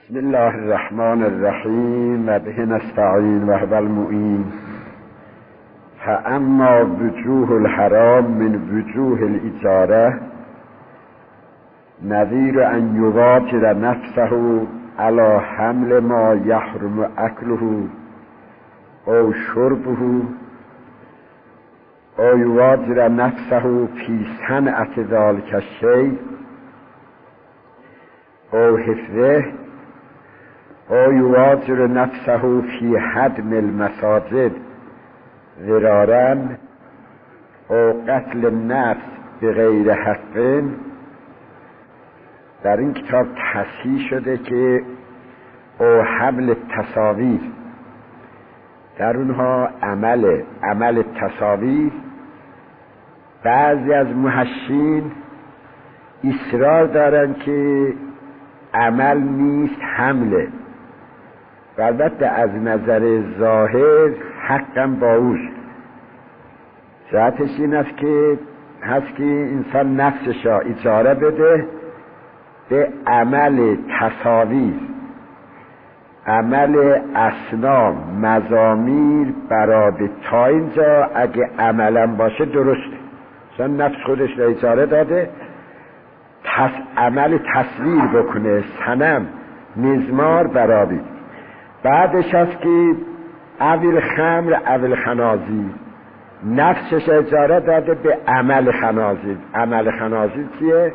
بسم الله الرحمن الرحیم و به نستعین و هو المعین. فاما وجوه الحرام من وجوه الاجاره نظیر ان یواطر نفسه علی حمل ما یحرم اکله او شربه او یواطر نفسه فی صنعة ذلک الشیء او حفظه او یواطر نفسه فی هدم المساجد ضرارا او قتل النفس بغیر حق. در این کتاب تصحیح شده که او حمل تصاویر، در اونها عمل تصاویر. بعضی از محشین اصرار دارن که عمل نیست، حمله. و البته از نظر ظاهر حقا با اوست. جهتش این است که انسان نفسش را اجاره بده به عمل تصاویر، عمل اصنام، مزامیر، برابر. تا اینجا اگه عملا باشه درسته، چون نفس خودش را اجاره داده عمل تصویر بکنه، صنم، مزمار، برابر. بعدش هست که اول خمر اول خنازیر، نفسش اجاره داده به عمل خنازیر. عمل خنازیر چیه؟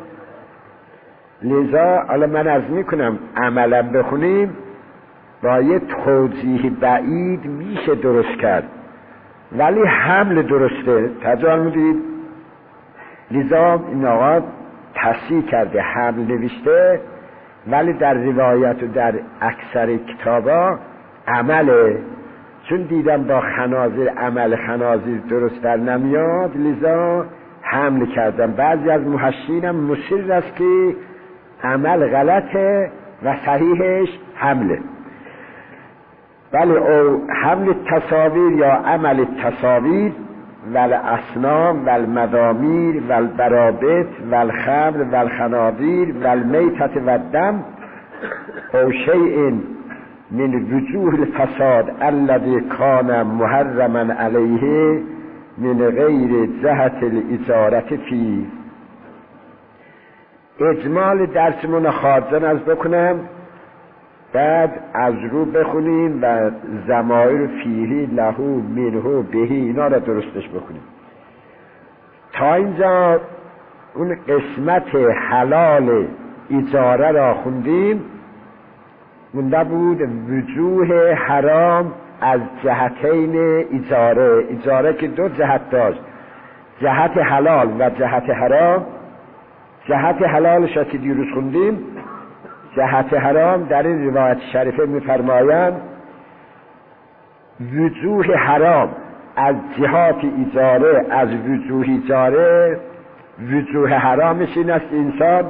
لذا حالا من عرض میکنم عملا بخونیم با یه توضیح بعید میشه درست کرد، ولی حمل درسته. تجار میدید. لذا این آقا تصحیح کرده، حمل نوشته، ولی در روایت و در اکثر کتابا عمله. چون دیدم با خنازیر عمل خنازیر درست در نمیاد، لذا حمل کردم. بعضی از محشین هم مصر است که عمل غلطه و صحیحش حمله. ولی او حمل تصاویر یا عمل تصاویر والاصنام والمضامیر والبرابط والخمر والخناذیر والمیتة والدم او شیء من وجوه الفساد الذي كان محرما علیه من غیر جهت الاجارة فيه. اجمال درسمون خواجن از بکنم، بعد از رو بخونیم و ضمایر فیه، لهو، منهو، بهی، اینا را درستش بکنیم. تا اینجا اون قسمت حلال اجاره را خوندیم. مونده بود وجوه حرام از جهتین اجاره. اجاره که دو جهت داشت، جهت حلال و جهت حرام. جهت حلالش را که دیروز خوندیم، جهت حرام در این روایت شریفه می‌فرمایند وجوه حرام از جهات اجاره، از وجوه اجاره. وجوه حرامش این است انسان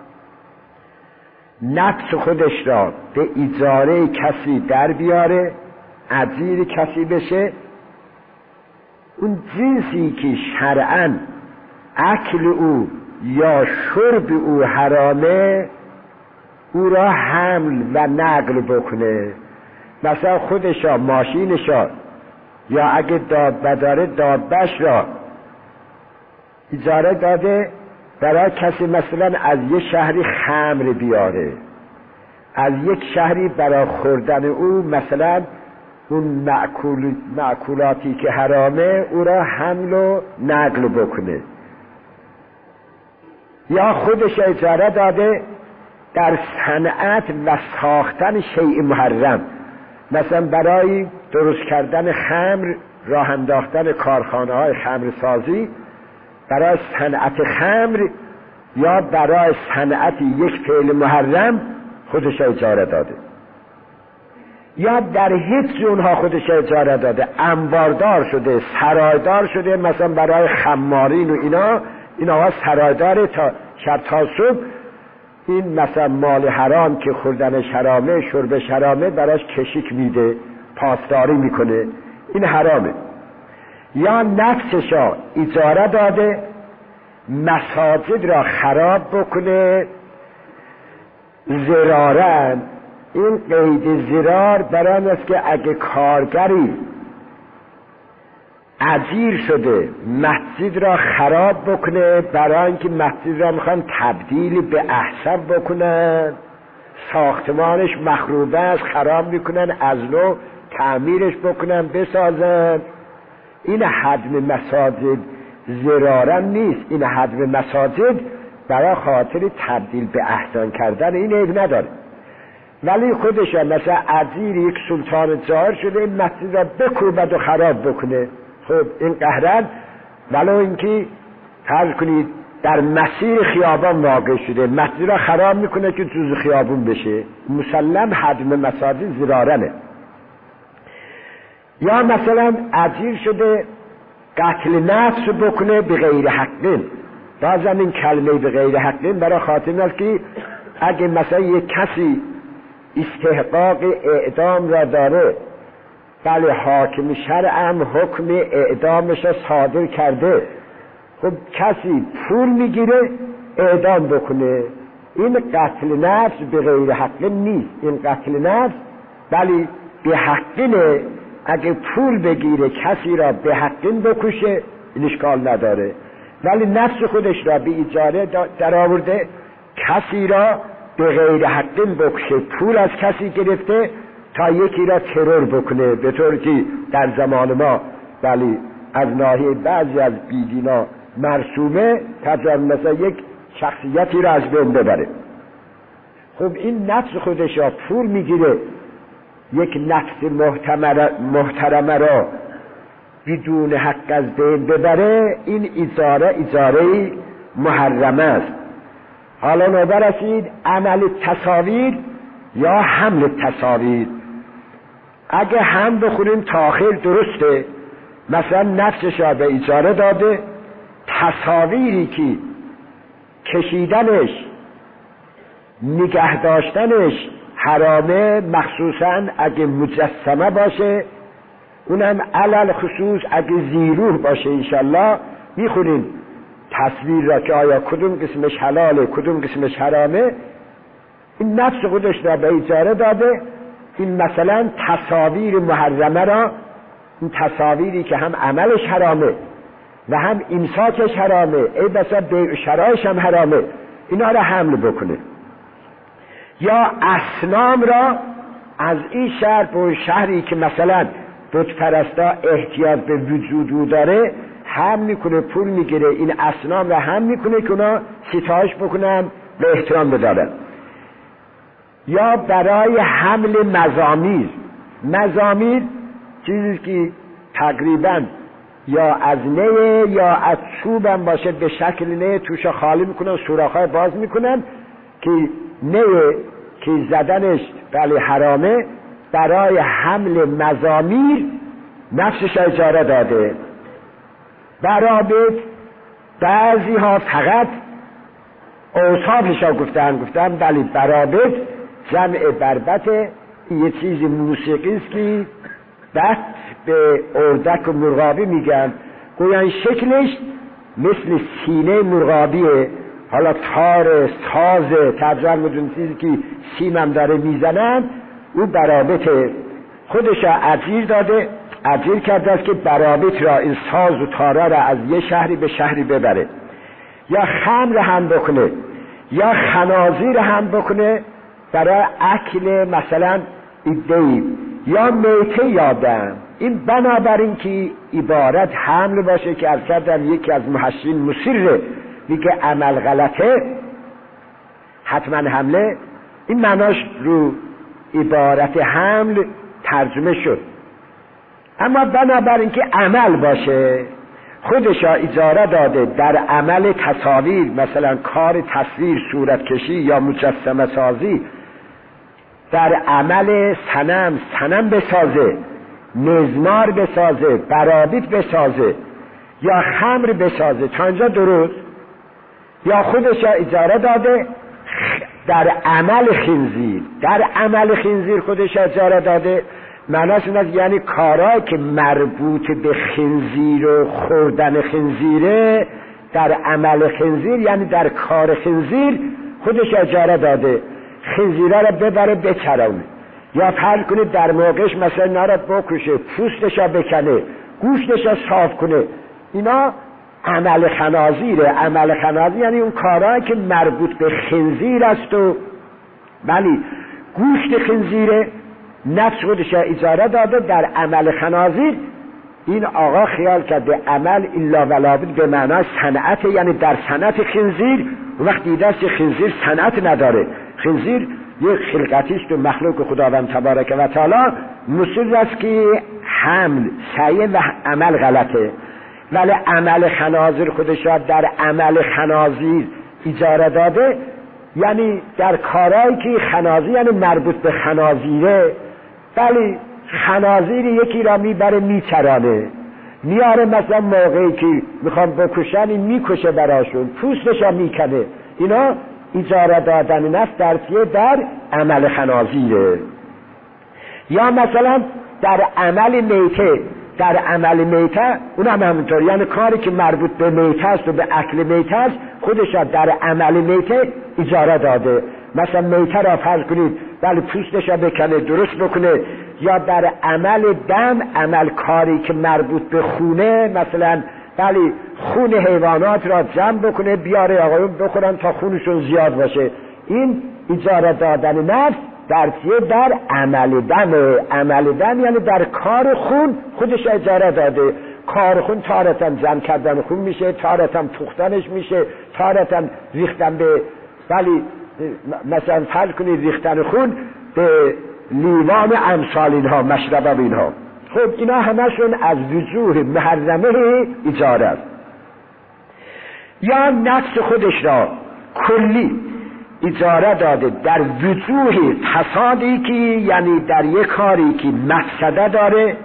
نفس خودش را به اجاره کسی در بیاره، اجیر کسی بشه. اون جنسی که شرعاً اکل او یا شرب او حرامه، او را حمل و نقل بکنه. مثلا خودشا، ماشینشا، یا اگه دابه داره دابهش را اجاره داده برای کسی مثلا از یه شهری خمر بیاره، از یک شهری برای خوردن او مثلا اون معکولاتی که حرامه او را حمل و نقل بکنه. یا خودش اجاره داده در صنعت و ساختن شیء محرم، مثلا برای درست کردن خمر، راه انداختن کارخانه های خمرسازی، برای صنعت خمر یا برای صنعت یک فعل محرم خودش اجاره داده. یا در هیچ اونها خودش اجاره داده، انباردار شده، سرایدار شده، مثلا برای خمارین و اینا سرایداره تا شب تا صبح. این مثلا مال حرام که خوردنش حرامه، شربش حرامه، براش کشیک میده، پاسداری میکنه، این حرامه. یا نفسشا اجاره داده مساجد را خراب بکنه، ضرارن این قید ضرار برای این است که اگه کارگری اجیر شده مسجد را خراب بکنه، برای اینکه مسجد را میخوان تبدیل به احسن بکنن، ساختمانش مخروبه است، خراب میکنن، از نو تعمیرش بکنن، بسازن، این هدم مساجد ضرارا نیست. این هدم مساجد برای خاطر تبدیل به احسن کردن این عیب نداره. ولی خودش مثلا اجیر یک سلطان ظاهر شده این مسجد را بکوبد و خراب بکنه، خب این قهرن، ولو اینکه فرض کنید در مسیر خیابان واقع شده، مسجد را خراب میکنه که جزء خیابون بشه، مسلم هدم مساجد ضرارنه. یا مثلا اجیر شده قتل نفس بکنه به غیر حق، بازم این کلمه به غیر حق برای خاطر است که اگه مثلا یک کسی استحقاق اعدام را داره، بله حاکم شرعم حکم اعدامش را صادر کرده، خب کسی پول میگیره اعدام بکنه، این قتل نفس به غیر حق نیست، این قتل نفس بله به حقه. اگه پول بگیره کسی را به حقین بکشه این اشکال نداره، ولی نفس خودش را به اجاره در آورده کسی را به غیر حقین بکشه، پول از کسی گرفته تا یکی را ترور بکنه، به طور که در زمان ما ولی از ناحیه بعضی از بیدینا مرسومه، مثلا یک شخصیتی را از بین ببره. خب این نفس خودش را پول میگیره یک نفس محترمه را بدون حق از بین ببره، این اجاره محرمه است. حالا نوبه رسید عمل تصاویر یا حمل تصاویر. اگه هم بخوریم تاخیر درسته، مثلا نفسش را به اجاره داده، تصاویری که کشیدنش نگه داشتنش حرامه، مخصوصا اگه مجسمه باشه، اونم علل خصوص اگه زیروح باشه انشالله میخونیم تصویر را که آیا کدوم قسمش حلاله کدوم قسمش حرامه. این نفس خودش را به اجاره داده، این مثلا تصاویر محرمه را، این تصاویری که هم عملش حرامه و هم امساکش حرامه، ای بسا بیع شرایش هم حرامه، اینا را حمل بکنه. یا اصنام را از این شهر به اون شهری که مثلا بت پرستا احتیاج به وجود داره هم میکنه، پول میگیره، این اصنام را هم میکنه که اونا ستایش بکنن به احترام بدارن. یا برای حمل مزامیر چیزی که تقریبا یا از نه یا از چوب هم باشه، به شکل نه توش خالی میکنن، سوراخ‌های باز میکنن که نه که زدنش بله حرامه، برای حمل مزامیر نفسش اجاره داده. برابط بعضی ها فقط اوصافش ها گفتن بله برابط جمع بربط، یه چیز موسیقی است که بط به اردک و مرغابی میگن، گویان شکلش مثل سینه مرغابیه، حالا تار ساز ترجمه مدون چیزی که سیمم داره میزنن، او برابطه، خودش اجیر داده، اجیر کرده است که برابط را این ساز و تارا را از یه شهری به شهری ببره. یا خمر هم بکنه یا خنازیر هم بکنه برای اکل مثلا ایدهی یا میته یادم. این بنابراین که عبارت حمل باشه که از کردم یکی از محشرین مصره میگه عمل غلطه حتما حمله، این معناش رو عبارت حمل ترجمه شد. اما بنابراین که عمل باشه، خودش اجاره داده در عمل تصاویر، مثلا کار تصویر، صورت کشی یا مجسمه سازی، در عمل صنم بسازه، مزمار بسازه، برابط بسازه یا خمر بسازه، تا اینجا درست. یا خودش اجاره داده در عمل خنزیر خودش اجاره داده، معناش این است یعنی کارهایی که مربوط به خنزیر و خوردن خنزیره، در عمل خنزیر یعنی در کار خنزیر خودش اجاره داده. خنزیره رو ببره بچرونه، یا فرض کنید در موقعش مثلا اینا رو بکشه، پوستش رو بکنه، گوشتش رو صاف کنه. اینا عمل خنازیره. عمل خنازیر یعنی اون کارهایی که مربوط به خنزیر است و ولی گوشت خنزیره نفس خودش اجازه داده در عمل خنازیر. این آقا خیال کرده عمل الا ولابد به معنای صنعت، یعنی در صنعت خنزیر. وقتی دست خنزیر صنعت نداره، خنزیر یک خلقتی است و مخلوق خداوند تبارک و تعالی، مصر است که حمل سعی و عمل غلطه، ولی عمل خنازیر خودش را در عمل خنازیر اجازه داده، یعنی در کارهایی که خنازیر یعنی مربوط به خنازیره. ولی خنازیر یکی را میبره میچرانه، میاره مثلا موقعی که میخوام بکشن میکشه براشون، پوستش را میکنه. اینا اجازه دادن نفس در عمل خنازیره. یا مثلا در عمل میته، در عمل میته اون هم همینطور، یعنی کاری که مربوط به میته است و به اکل میته است خودش در عمل میته اجازه داده. مثلا میته را فرض کنید ولی پوستش را بکنه درست بکنه. یا در عمل دم، عمل کاری که مربوط به خونه، مثلا ولی خون حیوانات را جمع بکنه بیاره آقایون بخورن تا خونشون زیاد باشه. این اجازه دادن نفس در عمل دم. عمل دم یعنی در کار خون خودش اجازه داده. کار خون تارتا جمع کردن خون میشه، تارتا پختنش میشه، تارتا ریختن به، ولی مثلا فرض کنید ریختن خون به لیوان امثال اینها، مشربه اینها. خب اینا همشون از وجوه محرمه اجاره است. یا نفس خودش را کلی اجاره داده در وجوه فسادی که یعنی در یک کاری که مفسده داره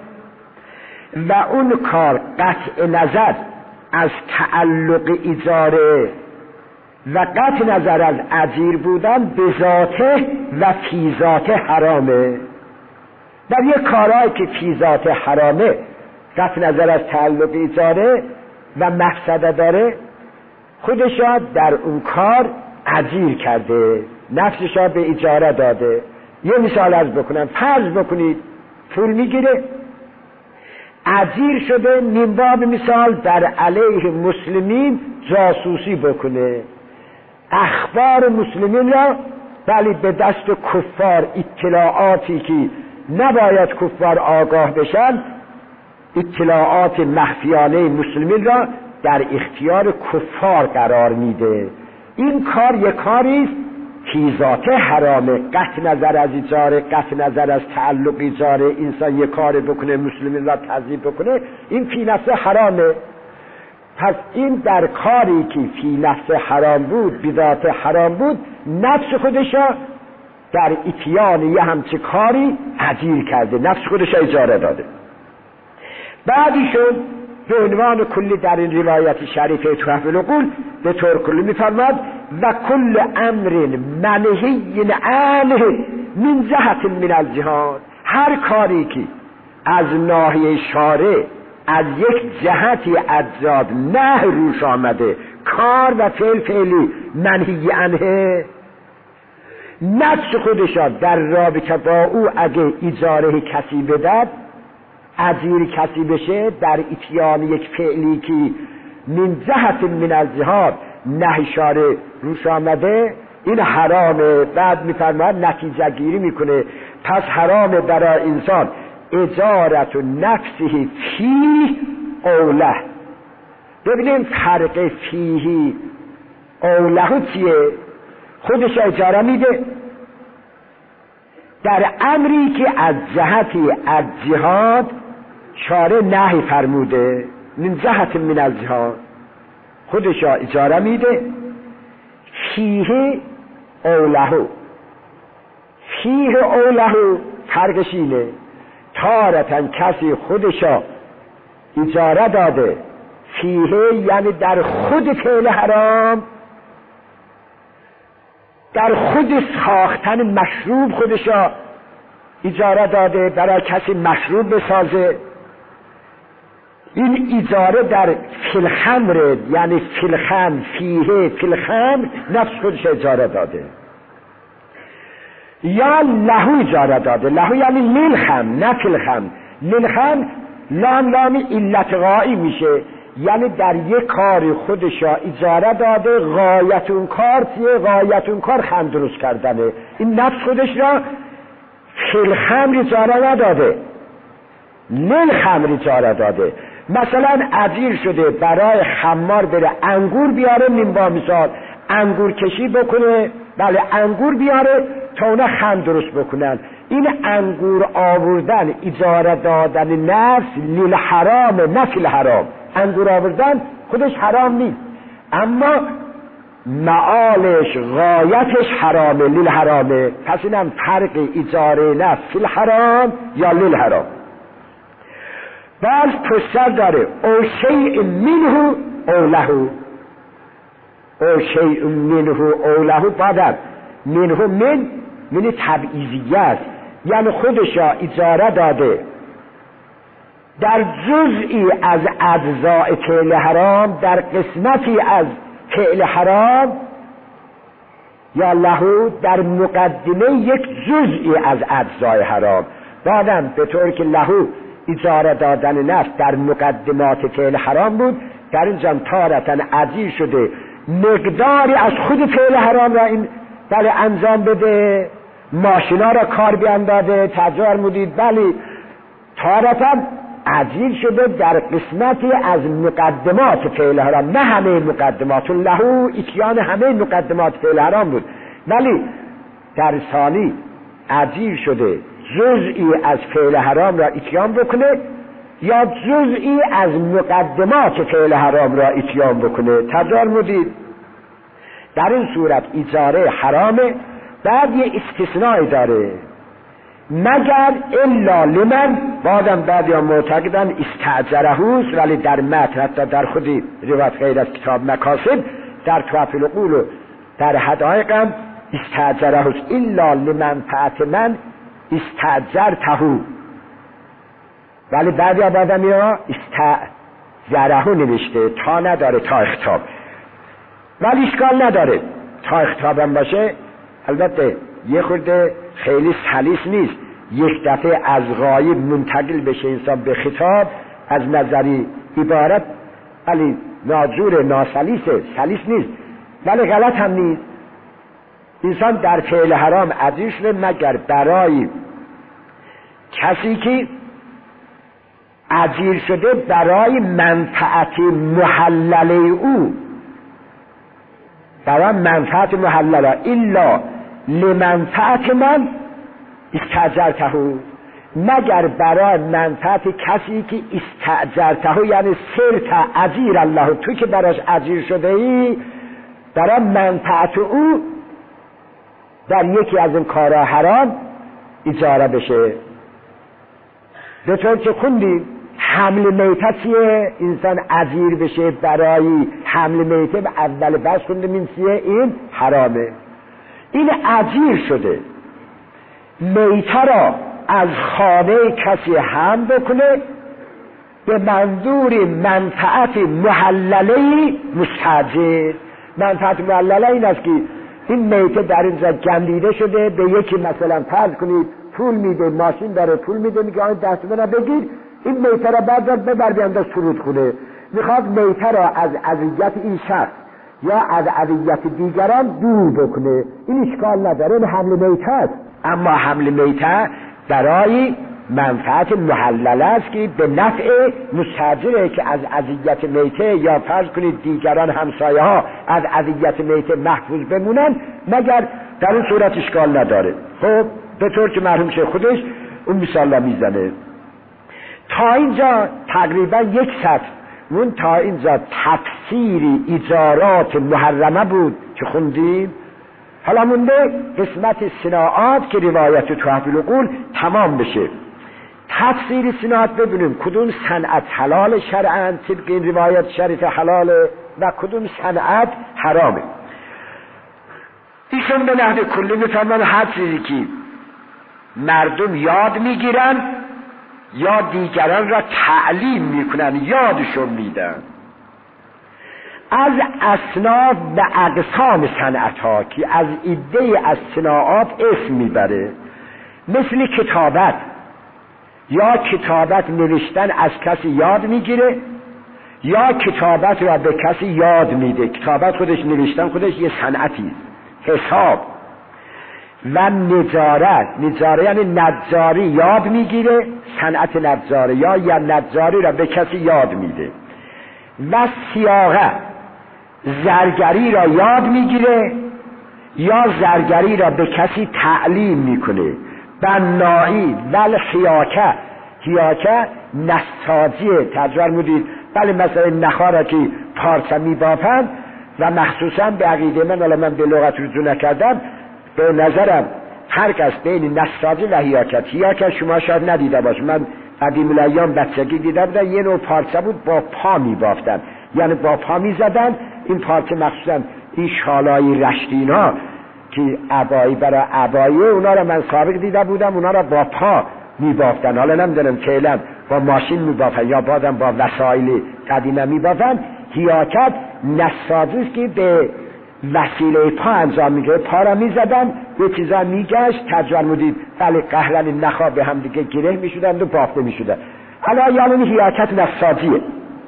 و اون کار قطع نظر از تعلق اجاره و قطع نظر از اجیر بودن به ذاته و فی ذاته حرامه. در یک کارهایی که فی ذاته حرامه، قطع نظر از تعلق اجاره و مفسده داره، خودش را در اون کار اجیر کرده، نفسش را به اجاره داده. یه مثال عرض بکنم، فرض بکنید پول میگیره، اجیر شده، نیمباب مثال در علیه مسلمین جاسوسی بکنه، اخبار مسلمین را ولی به دست کفار، اطلاعاتی که نباید کفار آگاه بشن، اطلاعات مخفیانه مسلمین را در اختیار کفار قرار میده. این کار یک کاری است فی ذاته حرامه، قطع نظر از اجاره، قطع نظر از تعلق اجاره، انسان یک کار بکنه مسلمین را تضییع بکنه، این فی نفسه حرامه. پس این در کاری که فی نفس حرام بود، بی ذات حرام بود، نفس خودش را در اتیان یه همچه کاری اجیر کرده، نفس خودش را اجاره داده. بعدیشون به عنوان کلی در این روایت شریفه تحفه العقول به طور کلی می‌فرماد و کل امر منهی عنه من جهت من الجهاد، هر کاری که از ناحیه شارع از یک جهتی از جهاد نه روش آمده، کار و فعلی منهی عنه، نفس خودشا در رابطه با او اگه اجاره کسی بدد، اجیر کسی بشه در اتیان یک فعلی که من جهت من الجهاد نه شارع روش آمده، این حرامه. بعد میفرماید نتیجه گیری میکنه، پس حرامه برای انسان اجارت و نفسه فیه اوله. ببینیم فرق فیه اوله چیه؟ خودش اجاره میده در امری که از جهتی از جهاد شارع نهی فرموده، من جهت من الجهاد خودش اجاره میده. فیه اوله، فیه اوله فرقش اینه، تارتن کسی خودشا اجاره داده، فیه یعنی در خود فعل حرام، در خود ساختن مشروب خودشا اجاره داده برای کسی مشروب بسازه. این اجاره در فیلخمر یعنی فیلخم، فیه فیلخمر نفس خودش اجاره داده. یا لهو اجاره داده. لهو یعنی للخم نه فیلخم. للخم لام علت غایی میشه، یعنی در یک کاری خودش را اجاره داده، غایت اون کار چیه؟ غایت اون کار خمر درست کردنه. این نفس خودش را فیلخمر اجاره نداده، للخمر اجاره داده. مثلا اجیر شده برای خمار بره انگور بیاره، نیم مثال انگور کشی بکنه، بله انگور بیاره تا اونا خمر درست بکنن. این انگور آوردن اجاره دادن نفس للحرام نه فی الحرام. انگور آوردن خودش حرام نیست، اما معالش غایتش حرامه، للحرامه. پس اینم فرق اجاره نفس فی الحرام یا للحرام. باز پسر داره او شیء منه او له، او شیء منه او له. بعد منه من تبعیضیه است، یعنی خودش را اجاره داده در جزئی از اجزاء فعل حرام، در قسمتی از فعل حرام، یا له در مقدمه یک جزئی از اجزای حرام. بعدم به طور که له اجاره دادن نفس در مقدمات فعل حرام بود، در اینجا تارتاً اجیر شده مقداری از خود فعل حرام را این بله انجام بده، ماشینا را کار بیانداده، تجار مدید، بله تارتاً اجیر شده در قسمتی از مقدمات فعل حرام، نه همه مقدمات. له اتیان همه مقدمات فعل حرام بود، ولی در ثانی اجیر شده جزئی از فعل حرام را اتیان بکنه یا جزئی از مقدمات فعل حرام را اتیان بکنه. تجار مدید در این صورت اجاره حرامه. بعد یه استثنایی داره، مگر الا لمن، بعد یا معتقدن استعجرهوست، ولی در متن حتی در خودی روایت غیر از کتاب مکاسب در تحف العقول و در حدائق هم استعجرهوست. الا لمنفعت من استعجرته، ولی بعد یا استعجرهو نوشته، تا نداره تا اخطاب، ولی اشکال نداره تا اخطاب هم باشه. البته یه خورده خیلی سلیس نیست یک دفعه از غایب منتقل بشه انسان به خطاب، از نظری عبارت ولی ناجور ناسلیسه، سلیس نیست ولی غلط هم نیست. انسان در فعل حرام اجیر شده مگر برای کسی که اجیر شده برای منفعت محلله او، برای منفعت محلله. الا لمنفعت من استعجرته، مگر برای منفعت کسی که استعجرته، یعنی سرت اجیر الله، تو که براش اجیر شده ای برای منفعت او در یکی از این کارها حرام اجاره بشه. به طور که خوندیم حمل میته چیه؟ انسان اجیر بشه برای حمل میته، به اول بس خوندیم این چیه؟ این حرامه. این اجیر شده میته را از خانه کسی حمل بکنه به منظور منفعت محلله مستاجر. منفعت محلله این است که این میته در اینجا گندیده شده، به یکی مثلا فرض کنید پول میده، ماشین داره پول میده، میگه آن دست منو بگیر، این میته را بعد ببر بیانداز فرود خونه. میخواد میته را از اذیت این شخص یا از اذیت دیگران دور بکنه، این اشکال نداره، این حمل میته است. اما حمل میته برای منفعت محلله است که به نفع مستاجره که از اذیت میته یا فرض کنید دیگران همسایه ها از اذیت میته محفوظ بمونن، مگر در اون صورت اشکال نداره. خب به طور که مرحوم شیخ خودش اون مثال میزنه. تا اینجا تقریبا یک سطر اون تا اینجا تفسیر اجارات محرمه بود که خوندیم. حالا مونده قسمت صناعات که روایت تحف العقول تمام بشه. تفسیر صناعات ببینیم کدوم صنعت حلال شرعاً طبق این روایت شریف حلاله و کدوم صنعت حرامه. ایشون به نحو کلی میفرمان هر چیزی که مردم یاد میگیرن یا دیگران را تعلیم میکنن، یادشون میدن. از اصناف و اقسام صنعت ها که از ایده از صناعات اسم میبره، مثل کتابت، یا کتابت نوشتن از کسی یاد میگیره یا کتابت را به کسی یاد میده. کتابت خودش، نوشتن خودش یه صنعتی. حساب و نجاره یعنی نجاری یاد میگیره، صنعت نجاره یا نجاری را به کسی یاد میده. و سیاقه، زرگری را یاد میگیره یا زرگری را به کسی تعلیم میکنه. بنایی و حیاکه، حیاکه نساجیه، ترجمه مودید. بله مثلا نخا را که پارچه میبافن و مخصوصا به عقیده من، حالا من به لغت رجوع نکردم، به نظرم فرق است بین نساجی و حیاکت. حیاکت شما شاید ندیده باش، من قدیم الایام بچگی دیده بودم، یه نوع پارچه بود با پا میبافتن، یعنی با پا میزدن این پارچه، مخصوصا این شالای رشتینا که عبایی برای عبایه، اونا را من سابق دیده بودم، اونا را با پا میبافتن. حالا نمیدونم فعلا با ماشین میبافن یا بعدم با وسایل قدیمه میبافن. حیاکت نساجی است که به وسیله پا انجام میگه، پا را میزدن یه چیزا میگشت، ترجمه مودید. بله قهرن نخا به هم دیگه گره میشدن و بافته میشدن. حالا یعنی حیاکت نساجیه.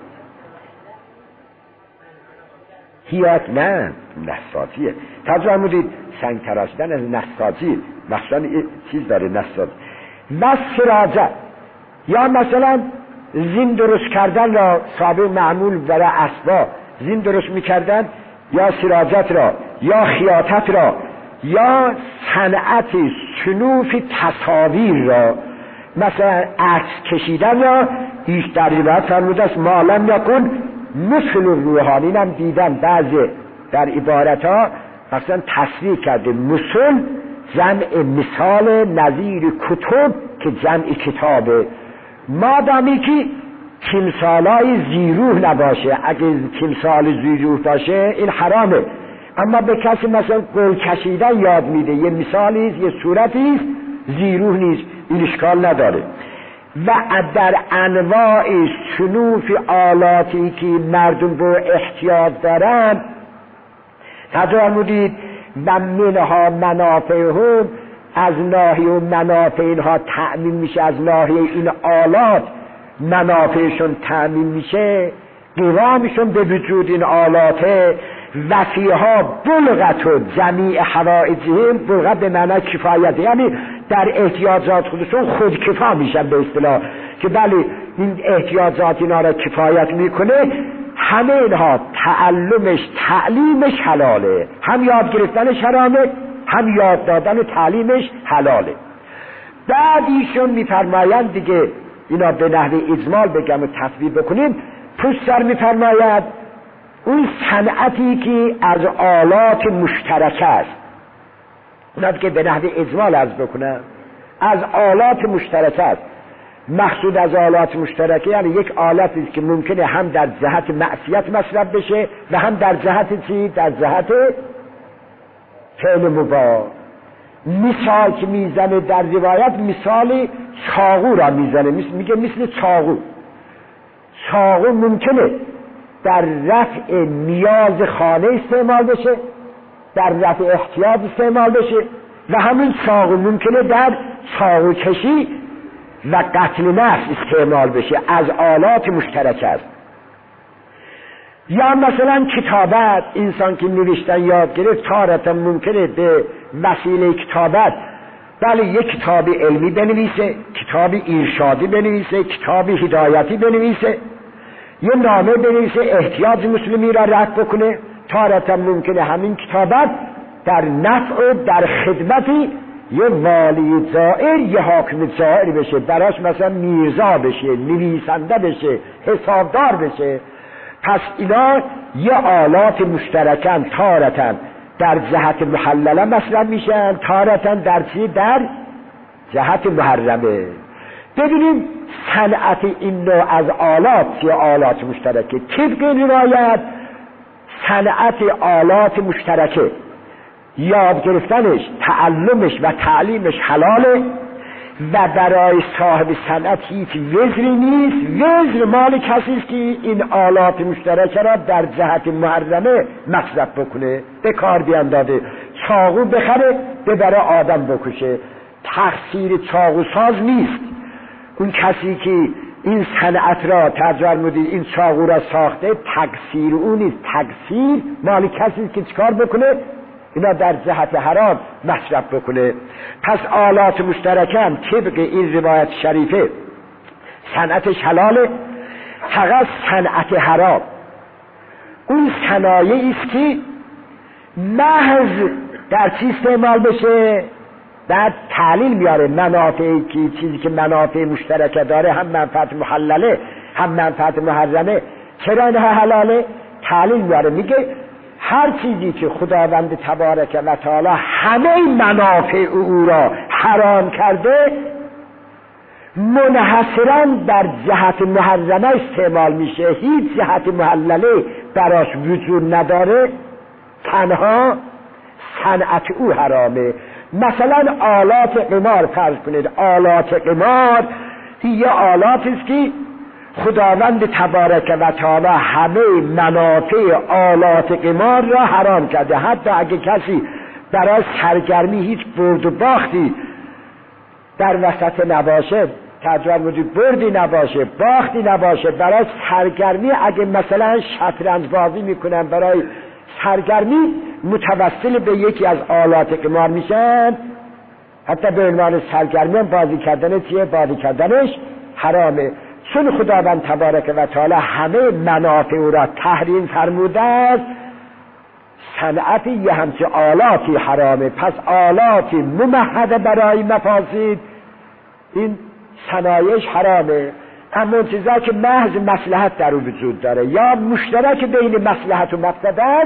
حیات نه نساجیه، ترجمه مودید سنگ تراشیدن از نساجی، مخصوصا چیز داره نساج. و سراجه، یا مثلا زین درست کردن را سابق معمول برای اسبا زین درست میکردن، یا سراجت را یا خیاطت را یا صنعت صنوف تصاویر را، مثلا عکس کشیدن را ایش در روایت فرموده است ما لم یکن مثل روحانی. هم دیدن بعضی در عبارت ها مثلا تصریح کرده مثل جمع مثال نظیر کتب که جمع کتابه، مادامی که تمثالای زیروح نباشه. اگه تمثال زیروح باشه این حرامه، اما به کسی مثلا گل کشیدن یاد میده، یه مثالیست یه صورتیست، زیروح نیست، این اشکال نداره. و در انواع صنوف آلاتی که مردم به احتیاج دارن، تجربه مودید و منها منافعهم، از ناحیه و منافع اینها تأمین میشه، از ناحیه این آلات منافعشون تأمین میشه، قوامشون به وجود این آلاته. و فیها بلغت و جمیع حوائجهم، بلغت به معنی کفایت، یعنی در احتیاجات خودشون خودکفا میشن به اصطلاح، که بله این احتیاجات اینا را کفایت میکنه. همه اینها تعلیمش حلاله، هم یاد گرفتنش حرامه، هم یاد دادن و تعلیمش حلاله. بعد ایشون میفرمایند دیگه، اینا به نحو اجمال بگم و تصویر بکنیم، پشتر میفرماید اون صنعتی که از آلات مشترک است، اونا که به نحو اجمال عرض بکنم، از آلات مشترک است. مقصود از آلات مشترکه یعنی یک آلتی است که ممکنه هم در جهت معصیت مصرف بشه و هم در جهت چی؟ در جهت فعل مباح. مثال که میزنه در روایت، مثال چاقو را میزنه، میگه مثل چاقو. چاقو ممکنه در رفع نیاز خانه استعمال بشه، در رفع احتیاج استعمال بشه، و همین چاقو ممکنه در چاقو کشی و قتل نفس استعمال بشه، از آلات مشترک است. یا مثلا کتابت، انسان که نوشتن یاد گرفت، تارتا ممکنه به وسیله کتابت بله یک کتاب علمی بنویسه، کتاب ارشادی بنویسه، کتاب هدایتی بنویسه، یه نامه بنویسه احتیاج مسلمی را رفع بکنه. تارتا ممکنه همین کتابت در نفع و در خدمتی یه والی زائر، یه حاکم زائر بشه، براش مثلا میرزا بشه، نویسنده بشه، حسابدار بشه. پس اینا یه آلات مشترکن، تارتن در جهت محلله مصرف میشن، تارتن در چی؟ در جهت محرمه. ببینیم صنعت این نوع از آلات یا آلات مشترکه، طبق روایت صنعت آلات مشترکه، یاد گرفتنش، تعلمش و تعلیمش حلاله. و برای صاحب صنعت هیچ وزری نیست. وزر مال کسی است که این آلات مشترکه را در جهت محرمه مصرف بکنه، به کار بیاندازه. چاقو بخره ببره آدم بکشه، تقصیر چاقو ساز نیست. اون کسی که این صنعت را تجربه این چاقو را ساخته تقصیر اون نیست، تقصیر مال کسی که چیکار بکنه اینا در جهت حرام مصرف بکنه. پس آلات مشترکه هم طبق این روایت شریفه صنعتش حلاله، فقط صنعت حرام اون صنایعی است که محض در چی استعمال بشه بعد تعلیل میاره منافعی که چیزی که منافع مشترکه داره، هم منفعت محلله هم منفعت محرمه. چرا اینها حلاله؟ تعلیل میاره، میگه هر چیزی که خداوند تبارک و تعالی همه منافع او را حرام کرده منحصراً در جهت محرمه استعمال میشه، هیچ جهت محلله براش وجود نداره، تنها صنعت او حرامه. مثلا آلات قمار فرض کنید، آلات قمار یه آلات است که خداوند تبارک و تعالی همه منافع آلات قمار را حرام کرده. حتی اگه کسی برای سرگرمی هیچ برد و باختی در وسط نباشه، تجربه وجود بردی نباشه باختی نباشه، برای سرگرمی اگه مثلا شطرنج بازی میکنن برای سرگرمی متوسل به یکی از آلات قمار میشن، حتی به عنوان سرگرمی هم بازی کردن چیه؟ بازی کردنش حرامه. چون خداوند تبارک و تعالی همه منافع او را تحریم فرموده است، صنعت یه همچه آلاتی حرامه. پس آلاتی ممهده برای مفاسد این صنایعش حرامه. اما چیزا که محض مصلحت در او وجود داره یا مشترک بین مصلحت و مفسد است،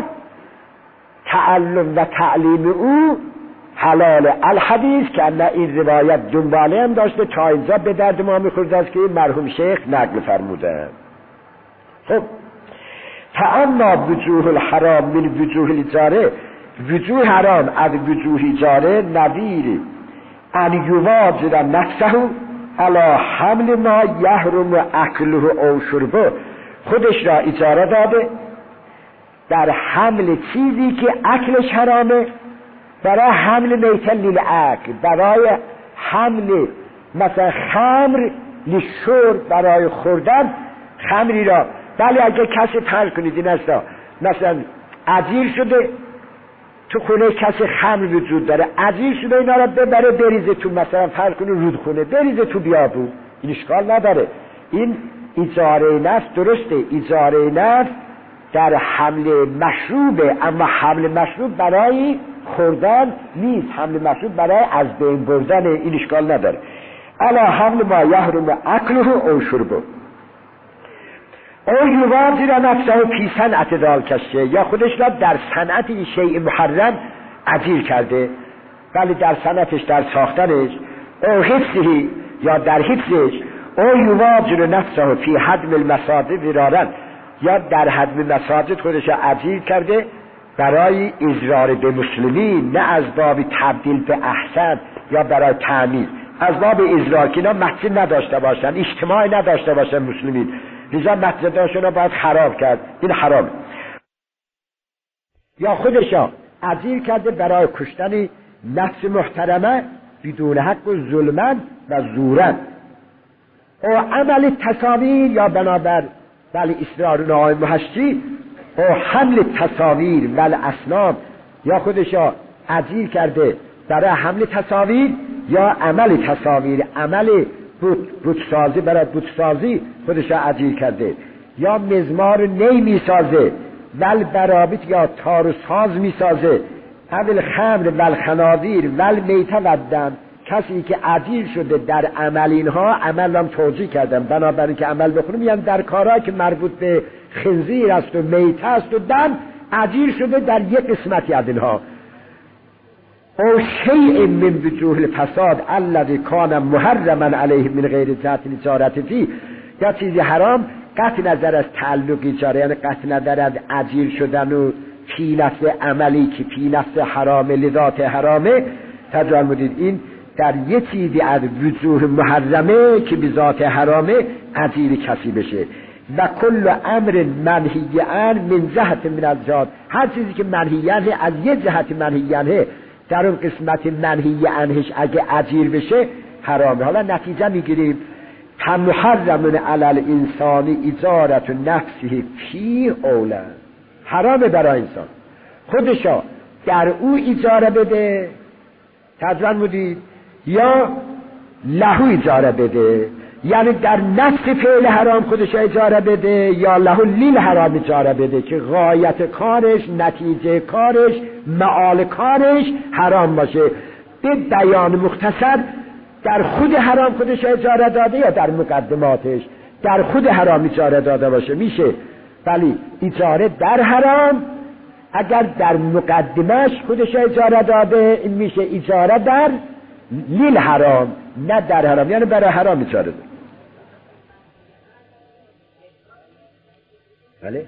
تعلم و تعلیم او حلال. الحدیث که انا این روایت دنباله هم داشته تا اینجا به درد ما میخورده است که مرحوم شیخ نقل فرموده. خب فاما وجوه الحرام من وجوه الجاره، وجوه حرام از وجوه جاره نظیر ان یواجد نفسه علی حمل ما یحرم اکله او شربه، خودش را اجاره داده در حمل چیزی که اکلش حرامه، برای حمل میتن للعقل، برای حمل مثلا خمر لشرب، برای خوردن خمری را. بله اگه کسی فرض کنید این است مثلا عجیر شده تو خونه کسی خمر وجود داره، عجیر شده اینا را ببره بریزه تو مثلا فرض کنید رودخونه، بریزه تو بیابون، این اشکال نداره. این اجاره نفس درسته، اجاره نفس در حمل مشروبه، اما حمل مشروب برای خوردن نیست، حمل مشروب برای از بین بردن، این اشکال نداره. الا حمل ما یحرم اکله او شربه او یواجر نفسه فی صنعت ذالکشه، یا خودش را در صنعت این شیء محرم اجیر کرده، ولی در صنعتش در ساختنش، او حفظی یا در حفظش، او یواجر نفسه فی هدم المساجد ضرارا، یا در هدم مساجد خودش را اجیر کرده برای اضرار به مسلمین، نه از باب تبدیل به احسن یا برای تعمیر، از باب اضرار که اینا مسجد نداشته باشن، اجتماعی نداشته باشن مسلمین، لذا مسجداشون را باید خراب کرد، این حرام. یا خودشا اجیر کرده برای کشتن نفس محترمه بدون حق و ظلمن و زورن، او عمل تصاویر یا بنابر ولی اصرار نهای محشی او حمل تصاویر ولی اسناد، یا خودشا اجیر کرده برای حمل تصاویر یا عمل تصاویر، عمل بتسازی برای بتسازی خودشا اجیر کرده، یا مزمار نی میسازه ول برابط یا تار و ساز میسازه، اول خمر ول خنادیر ول میته ودن. کسی که اجیر شده در عمل اینها، عمل هم توجیه کردم بنابراین که عمل بخونم، یعنی در کارهایی که مربوط به خنزیر است و میته است و دم، اجیر شده در یک قسمتی از اینها. او شیء من وجوه الفساد الذی کان محرما علیه من غیر جهت الاجاره فی، یا چیزی حرام قطع نظر از تعلق اجاره، یعنی قطع نظر از اجیر شدن و فی نفس عملی که فی نفس حرامه لذات حرامه، تجربه مدید این در یه چیزی از وجوه محرمه که به ذات حرامه اجیر کسی بشه. و کل امر منهی عنه من جهت من الجهات، هر چیزی که منهی عنه از یه جهت منهی عنه در اون قسمت منهی عنهش اگه اجیر بشه حرامه. حالا نتیجه میگیریم محرم علی الانسان اجارت نفسه فی اولا، حرامه برای انسان خودشا در او اجاره بده، ترجمه بودید، یا لهو اجاره بده، یعنی در نفس فعل حرام خودش اجاره بده، یا لهو لیل حرام اجاره بده که غایت کارش، نتیجه کارش، معال کارش حرام باشه. به بیان مختصر در خود حرام خودش اجاره داده یا در مقدماتش در خود حرام اجاره داده باشه میشه. ولی اجاره در حرام اگر در مقدمش خودش اجاره داده این میشه اجاره در لیل حرام، نه در حرام، یعنی برای حرام اجاره داده. بله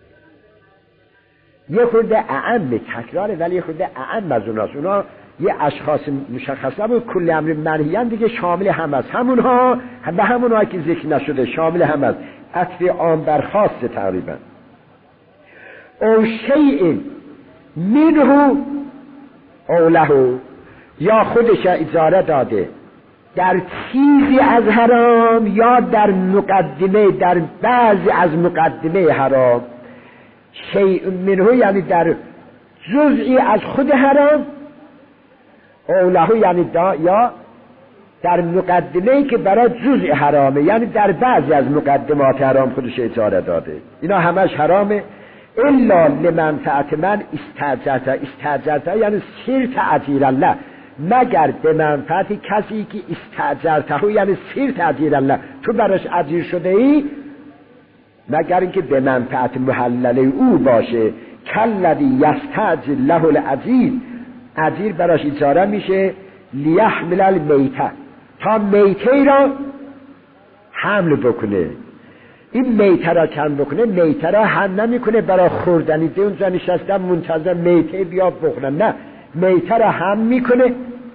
یه خورده اعم تکراره ولی یه خورده اعم از اوناست. اونا یه اشخاص مشخص نبود، کل امر منهیان دیگه شامل هم است، همونها و همونها که ذکر نشده شامل هم است، عطف عام بر خاصه تقریبا. او شیء منه او له، یا خودش اجاره داده در چیزی از حرام یا در مقدمه، در بعضی از مقدمه حرام. شیء منه یعنی در جزئی از خود حرام، او له یعنی یا در مقدمه‌ای که برای جزء حرامه، یعنی در بعضی از مقدمات حرام خودش اجاره داده. اینا همش حرامه الا لمنفعت من استاجرته یعنی صرت اجیرا له، مگر به منفعت کسی که استاجرته یعنی صرت اجیرا له، تو براش اجیر شده ای، مگر اینکه به منفعت محلله او باشه. کلذی یستاجر له الاجیر، اجیر براش اجاره میشه لیحمل المیته، تا میته را حمل بکنه. این میته را کم بکنه، میته را حمل نمیکنه برای خوردنی، ده اونجا نشستم منتظر میته بیا بخورن، نه، میته را حمل میکنه.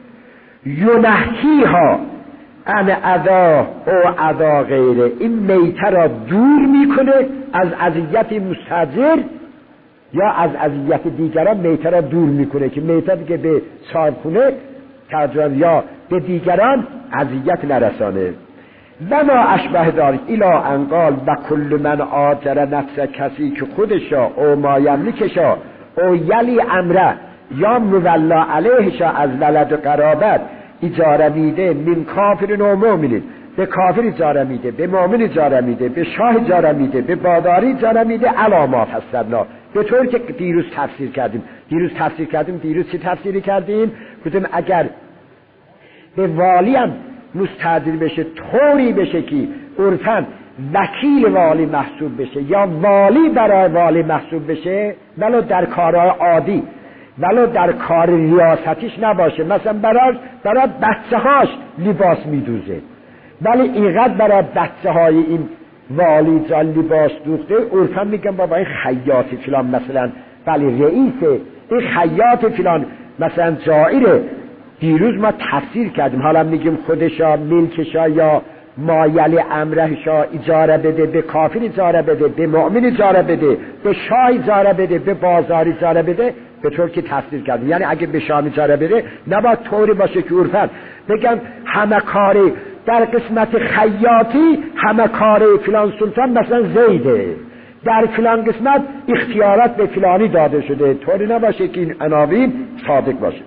ینهیها عن اذا او اذا غیره، این میته را دور میکنه از اذیت مستاجر یا از اذیت دیگران، میته را دور میکنه که میته دیگه به صاحبخونه ترجمه یا به دیگران اذیت نرسانه. و ما اشبه دارک الا انقال و کل من آجر نفس، کسی که خودشا او ما یملکشا او یلی امره یا مولا علیهشا از ولد و قرابت اجاره میده، من کافر و مؤمنین، به کافر اجاره میده، به مؤمن اجاره میده، به شاه اجاره میده، به باداری اجاره میده، علاما فسرنا، به طور که دیروز تفسیر کردیم. دیروز چی تفسیری کردیم؟ گفتیم اگر به والی هم مستعجل بشه، طوری بشه که عرفاً وکیل والی محسوب بشه یا والی برای والی محسوب بشه، ولو در کارهای عادی، ولو در کار ریاستیش نباشه، مثلا برای بچه هاش لباس میدوزه، ولی اینقدر برای بچه های این والی جان لباس دوخته، عرفاً میگن بابا این خیاط فلان مثلا، ولی رئیسه، این خیاط فلان مثلا جائره. دیروز ما تفسیر کردیم، حالا میگیم خودشا ملکشا یا مایل امرهشا اجاره بده، به کافر اجاره بده، به مؤمن اجاره بده، به شاه اجاره بده، به بازار اجاره بده، به طور که تفسیر کردیم. یعنی اگه به شاه اجاره بده نباید طوری باشه که عرفاً بگم همه کاری در قسمت خیاطی همه کاری فلان سلطان مثلا زیده، در فلان قسمت اختیارات به فلانی داده شده، طوری نباشه که این عناوین صادق باشه.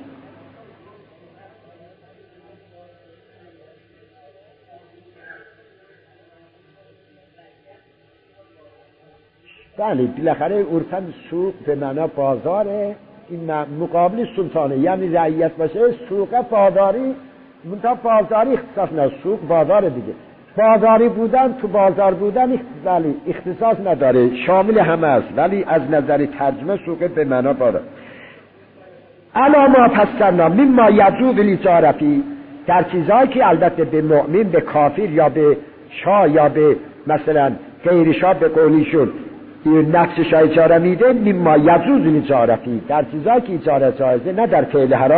بله بالاخره عرفاً سوق به معنا بازاره، این مقابل سلطانه، یعنی رعیت باشه، سوق بازاری، منتها بازاری اختصاص نه، سوق بازاره دیگه، بازاری بودن تو بازار بودن ولی اختصاص نداره، شامل همه است، ولی از نظر ترجمه سوق به معنا بازار. الا ما فسرنا مما یجوز الاجاره، در چیزایی که البته به مؤمن، به کافر یا به شاه یا به مثلا غیر شاه به قولیشون نفسش اجاره میده، مما یجوز الاجاره، در چیزایی که اجاره جایزه، نه در فعل حرام،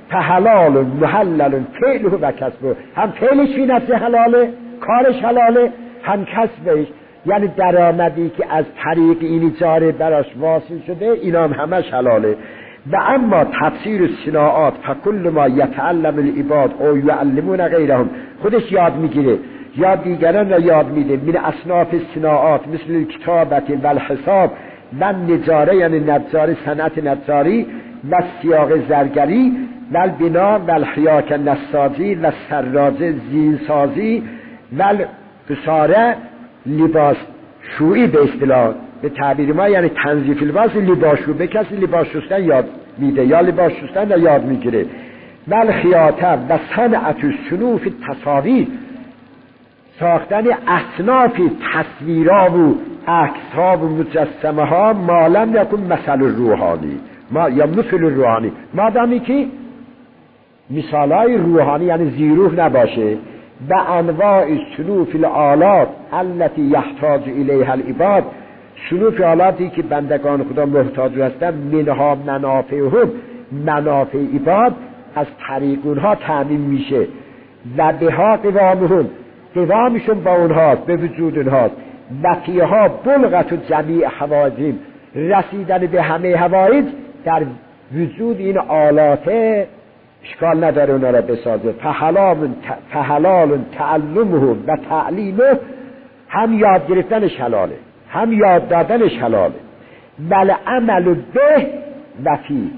فحلال محلل فعله و کسبه، هم فعلش فی نفس حلاله، کارش حلاله، هم کسبش یعنی درآمدی که از طریق این جاره براش واصل شده اینا هم همش حلاله. و اما تفسیر صناعات فکل ما یتعلم العباد او یعلمون غیرهم، خودش یاد میگیره یا دیگران را یاد میده، من اصناف صناعات مثل کتابت و الحساب و نجاره یعنی نجاره صنعت نجاری و سیاق زرگری و البنا و الحیاک نساجی و سراج زینسازی و البساره لباس شویی به اصطلاح به تعبیر ما یعنی تنظیف لباس لباسشو به کسی لباس شستن یاد میده یا لباس شستن را یاد میگیره. و الخیاطه و صنعت صنوف تصاویر، ساختن اصناف تصویرها و عکس‌ها و مجسمه ها مالم یکون مثل روحانی یا مثل روحانی، مادامی که مثالای روحانی یعنی زیروح نباشه. و انواع صنوف الآلات التي يحتاج الیها العباد، صنوف آلاتی که بندگان خدا محتاج هستند، منها منافعهم، منافع عباد از طریق اونها تأمین میشه. و بها قوامهم، قوامشون با اونهاست، به وجود اونهاست. و فیها بلغت و جمیع حوائجهم، رسیدن به همه حوائج در وجود این آلات اشکال نداره اونا را بسازه. فحلال تعلمه و تعلیمه، هم یاد گرفتنش حلاله هم یاد دادنش حلاله. بل عمل به وفی،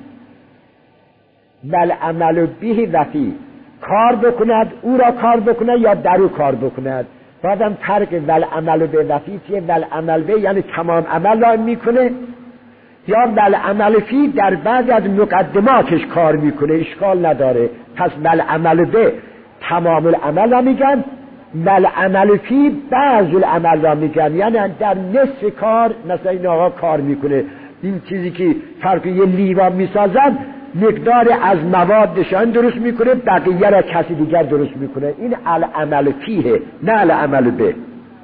بل عمل به وفی، کار بکند او را کار بکند یا در او کار بکند. بعدم فرق ول عمل به وفی چیه؟ ول عمل به یعنی تمام عمل را میکنه یا ول عمل فی در بعض از مقدماتش کار میکنه، اشکال نداره. پس ول عمل به تمام العمل را میگن، ول عمل فی بعض العمل را میگن، یعنی در نصف کار مثلا این آقا کار میکنه. این چیزی که فرق یه لیوان میسازن مقدار از موادشان درست میکنه، بقیه را کسی دیگر درست میکنه. این العمل فیه نه العمل به.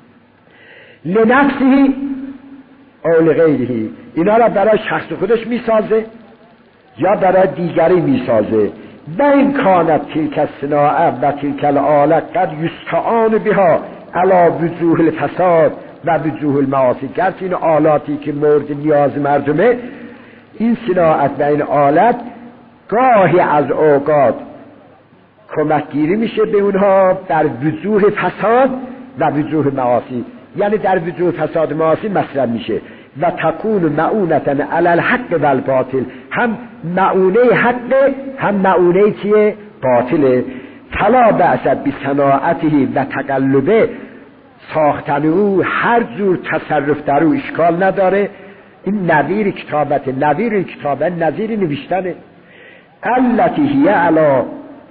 لنفسه او لغیره، اینا را برای شخص خودش میسازه یا برای دیگری میسازه. و این کانت تلک الصناعه و تلک الآله قد یستعان بها علی وجوه الفساد و وجوه المعاصی، گرچه این آلاتی که مورد نیاز مردمه، این صناعت و این آلت گاهی از اوقات کمک گیری میشه به اونها در وجوه فساد و وجوه معاصی، یعنی در وجوه فساد معاصی مصرف میشه. و تکون معونتا علی الحق و الباطل، هم معونه حق هم معونه چیه؟ باطله. فلا بأس بصناعته و تقلبه، ساختن او هر جور تصرف در او اشکال نداره. این نظیر کتابت، نظیر کتابت نظیر نوشتنه. التي هي علی،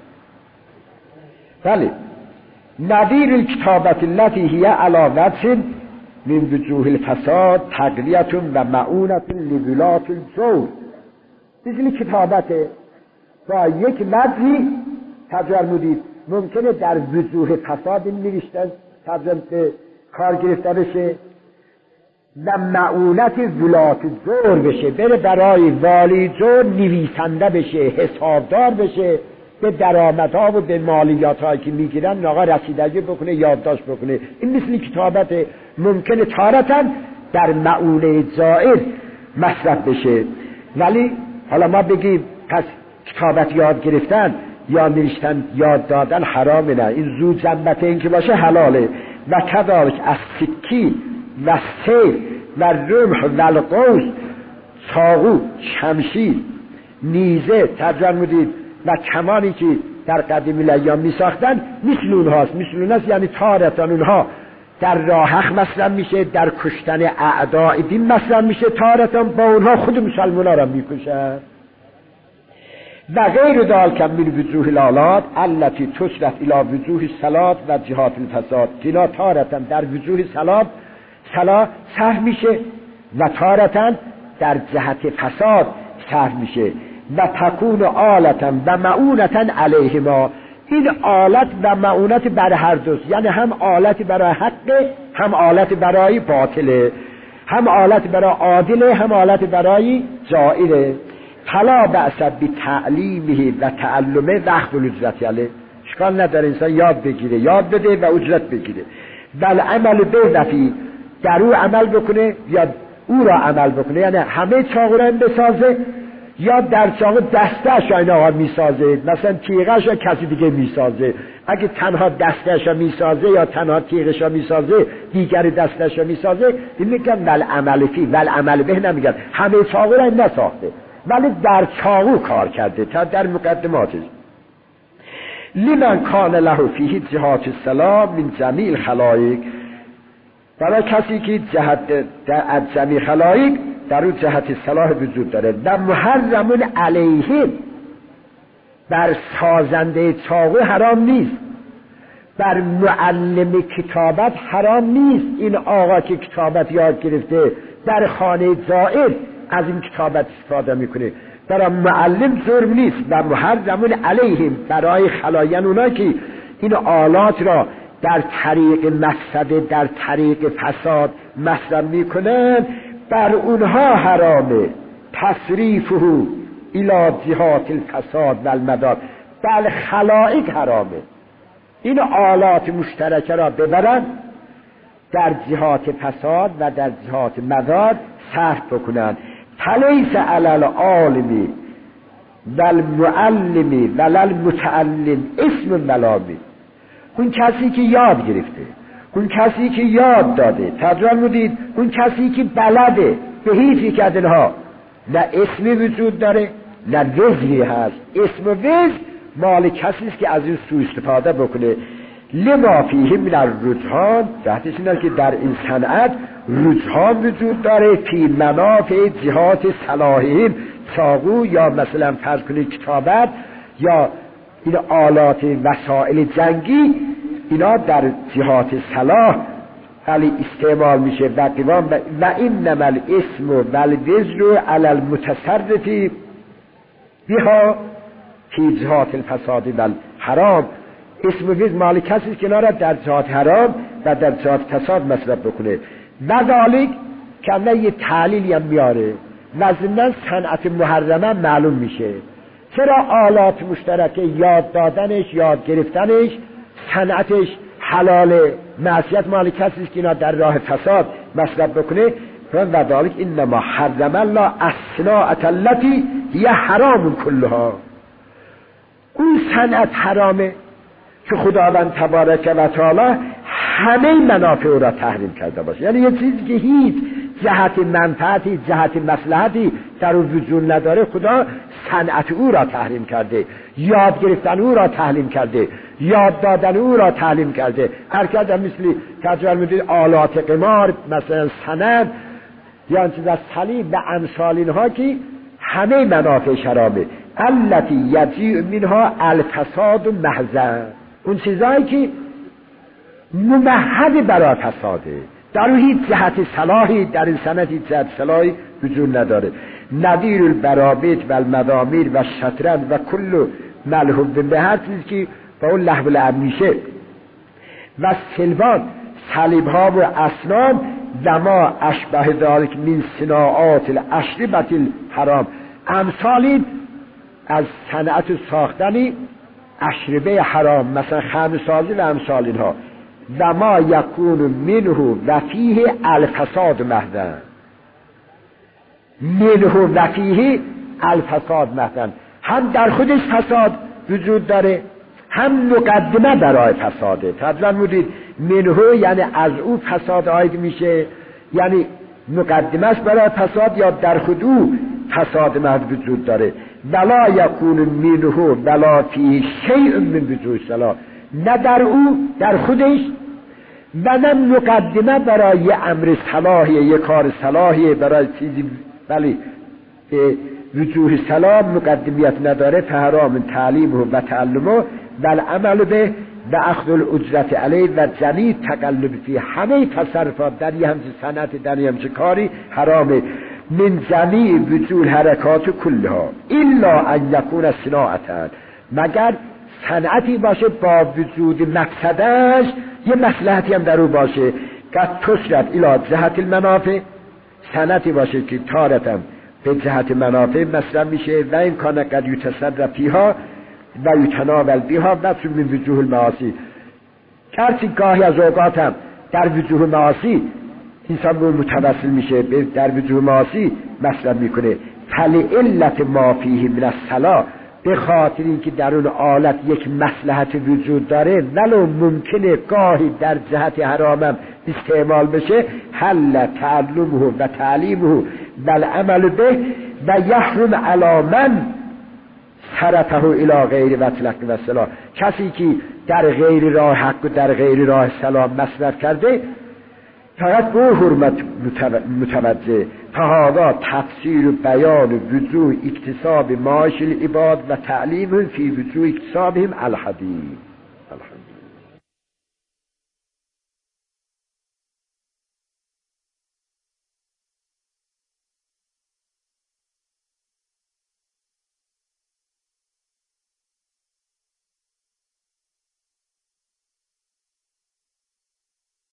بله، نظیر الکتابت التي هي علی وجه من وجوه الفساد تقلیت و معونت لولات الجور. مثل کتابته با یک لفظی تجرمودید ممکنه در وجوه فساد نوشتن تجرمه کار گرفته بشه و معونت ولات جور بشه، بره برای والی جور نویسنده بشه، حسابدار بشه، به درآمدها و به مالیات‌هایی که میگیرن آقا رسیدگی بکنه، یادداشت بکنه. این مثل کتابت ممکنه تارتاً در معونه زائر مصرف بشه. ولی حالا ما بگیم پس کتابت یاد گرفتن یا نوشتن یاد دادن حرامه، نه، این زود جنبت این که باشه حلاله. و کذالک از سکی و سیف و رمح و القوس، چاقو، شمشیر، نیزه ترجمه و کمانی که در قدیم الایام می ساختن مثل اونهاست. مثل اونهاست یعنی تارتان اونها در راه حق مصرف میشه، در کشتن اعداء دین مصرف میشه، تارتان با اونها خود مسلمان ها را میکشن. و غیر ذلک من وجوه الآلات التي تصرف الى وجوه الصلاة و جهات الفساد، که اینا تارتان در وجوه صلاة صرف میشه و تارتان در جهت فساد صرف میشه. و تکون آلتا و معونتا علیهما، این آلت و معونت بر هر دوست، یعنی هم آلت برای حق هم آلت برای باطله، هم آلت برای عادله هم آلت برای جائره. فلا بأس بتعلیمه و تعلمه و اخذ الاجرت علیه. اشکال نداره انسان یاد بگیره، یاد بده و اجرت بگیره. بل عمل به وفی، در او عمل بکنه یا او را عمل بکنه، یعنی همه چاقو را بسازه یا در چاقو دستش را این آقا میسازه، مثلا تیغش را کسی دیگه میسازه. اگه تنها دستش را میسازه یا تنها تیغش را میسازه دیگر دستش را میسازه، این میگن ول عمل فی، ول عمل به نمیگن همه چاقو را نساخته ولی در چاقو کار کرده. تا در مقدماتش لمن کان له فیه جهات الصلاح من جمیع الخلایق، برای کسی که جهت از جمیع خلایق در اون جهت صلاح وجود داره. و محرمون علیه، بر سازنده چاقو حرام نیست، بر معلم کتابت حرام نیست. این آقا که کتابت یاد گرفته در خانه زائر از این کتابت استفاده میکنه، برای معلم جرم نیست. و محرمون علیهم، برای خلایق اونا که این آلات را در طریق مفسده، در طریق فساد مصرف میکنن، بر اونها حرامه تصریفه الی جهات الفساد و المدار. بل خلائق حرامه این آلات مشترکه را ببرن در جهات فساد و در جهات مدار صرف بکنن. فلیس علی العالم و المعلم و المتعلم اسم ملامی. اون کسی که یاد گرفته، اون کسی که یاد داده، تجربه مودید، اون کسی که بلده، به هیچ یک از اینها نه اسمی وجود داره نه وزری هست. اسم و وزر مال کسی است که از این سوء استفاده بکنه. لما فیه من الرجحان، جهتش اینه که در این صنعت رجحان وجود داره فی منافع جهات صلاحهم، چاقو یا مثلا فرض کنید کتابت یا این آلات وسایل جنگی، اینا در جهات صلاح ولی استعمال میشه. و قوام و انما الاسم و الوزر علی المتصرف بها فی جهات الفساد و الحرام. اسم و وزر مال کسی که اینا را در جهات حرام و در جهات فساد مصرف بکنه. و ذالک که یه تعلیلی هم میاره و ضمن صنعت محرمه معلوم میشه. چرا آلات مشترکه یاد دادنش، یاد گرفتنش، صنعتش حلال، معصیت مال کسی که اینا در راه فساد مصرف بکنه. و ذالک انما حرم الله الصناعة التي هي حرام کلها. اون صنعت حرامه که خداوند تبارک و تعالی همه منافع او را تحریم کرده باشه. یعنی یه چیزی که هیچ جهت منفعتی، جهت مصلحتی در اون وجود نداره، خدا صنعت او را تحریم کرده، یاد گرفتن او را تحریم کرده، یاد دادن او را تحریم کرده. هر کس مثل تجربه میدید آلات قمار، مثلا سند یا چیز از صلیب و امثال اینها که همه منافع حرامه. التي یجیء منها الفساد محض، اون چیزایی که ممهد برای فساده، در هیچ جهت صلاحی در این صنعت هیچ جهت صلاحی وجود نداره. نظیر البرابط و المدامیر و شطرنج و کل ملحوب به هر چیزی که با اون لهو لعب میشه و سلوان، صلیب ها و اسنان و ما اشبه ذلک من صناعات الاشربة الحرام، امثالی از صنعت ساختنی اشربه حرام، مثلا خمرسازی و امثال اینها. و ما یکون منه و فیه الفساد محض، منه و فیه الفساد محض، هم در خودش فساد وجود داره هم مقدمه برای فساده. طبعا مودید منه یعنی از او فساد عاید میشه، یعنی مقدمه است برای فساد یا در خود او فساد محض وجود داره. ولا یکون منه ولا فیه شیء من وجوه صلاح، نه در او در خودش و نه مقدمه برای یه امر صلاحیه، یه کار صلاحیه، برای چیزی ولی وجوه صلاح مقدمیت نداره. فحرام تعلیمه و تعلمه و العمل به و اخذ الاجرت علیه و جمیع تقلب فی، همه تصرفات در یه همچه صنعت، در یه همچه کاری حرامه. من جمیع وجوه حرکات کلها الا ان یکون صناعتا، مگر صنعتی باشه با وجود مقصدش یه مصلحتی هم در او باشه. قد تشرت الی جهت المنافع، صنعتی باشه که تارتم به جهت منافع مصرف میشه و این کان قد یتصرف فیها و یتناول بها و من وجوه المعاصی. هرچی گاهی از اوقات هم در وجوه معاصی انسان رو متوسل میشه، در وجوه معاصی مصرف میکنه. فلعلت ما فیه من الصلاح، به خاطر اینکه در اون آلت یک مصلحت وجود داره ولو ممکنه گاهی در جهت حرامم استعمال بشه، حل تعلمه و تعلیمه و العمل به و یحرم علی من صرفه الی غیر وطلق و صلاح. کسی که در غیر راه حق و در غیر راه سلام مصرف کرده فقط به حرمت متوجه. فهذا تفسیر و بیان وجوه اکتساب معاش العباد و تعلیم فی وجوه اکتسابهم الحدیث.